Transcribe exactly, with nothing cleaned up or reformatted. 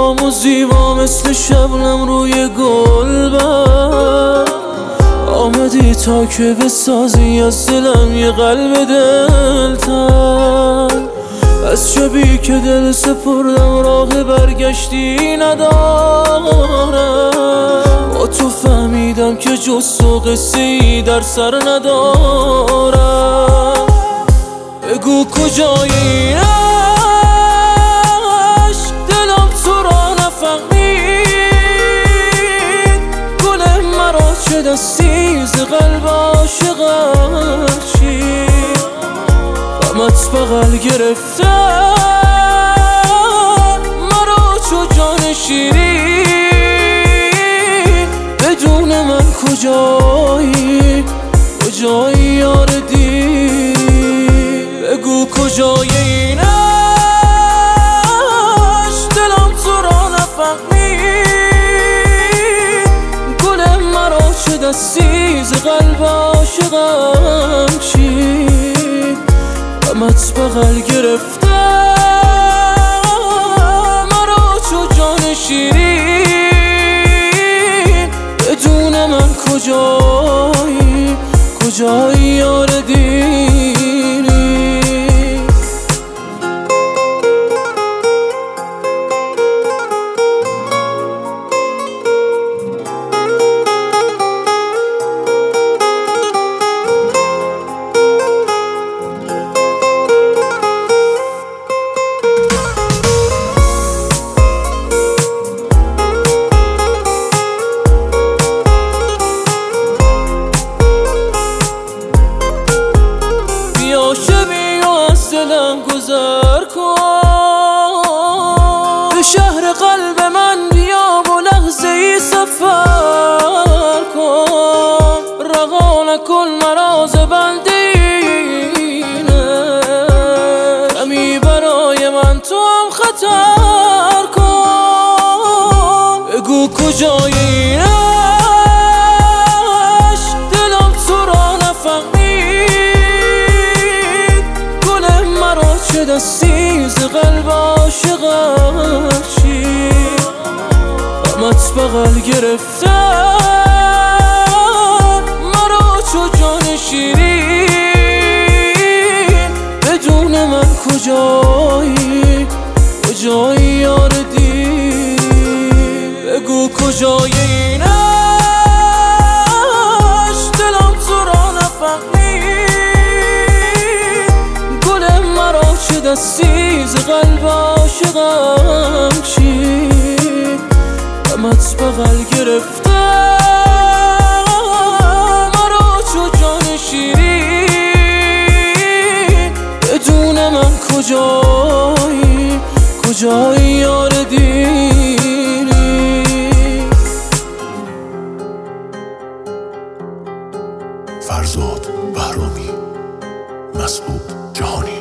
آرام و زیبا مثل شبنم روی گلبرگ. آمدی تا که بسازی از دلم یه قلب دلتنگ. از شبی که دل سپردم راه برگشتی ندارم. با تو فهمیدم که جز تو قصه ای در سر ندارم. بگو کجای این عشق، دلم تو را نفهمید. گل مرا چه دستی ز قلب عاشقم چید. غمت بغل گرفته مرا چو جان شیرین. بدون من کجایی کجایی یار دیر. بگو کجای این عشق، دلم تو را نفهمید. گل مرا چه دستی ز قلب عاشقم چید. غمت بغل گرفته مرا چو جان شیرین. بدون من کجایی کجایی یار دیری. دلم گذر کن به شهر قلب من، بیا و لحظه ای سفر کن. رها نکن مرا ز بندینه، کمی برای من تو هم خطر کن. بگو کجای این عشق، دلم تو را نفهمید. گل مرا چه دستی ز قلب عاشقم چید. غمت بغل گرفته مرا چو جان شیرین. بدون من کجایی کجایی یار دیر. بگو کجای این عشق، دلم تو را نفهمید. گل مرا چه دستی ز قلب عاشقم چید. غمت بغل گرفته مرا چو جان شیرین. بدون من کجایی کجایی یار دیری. فرزاد بهرامی، مسعود جهانی.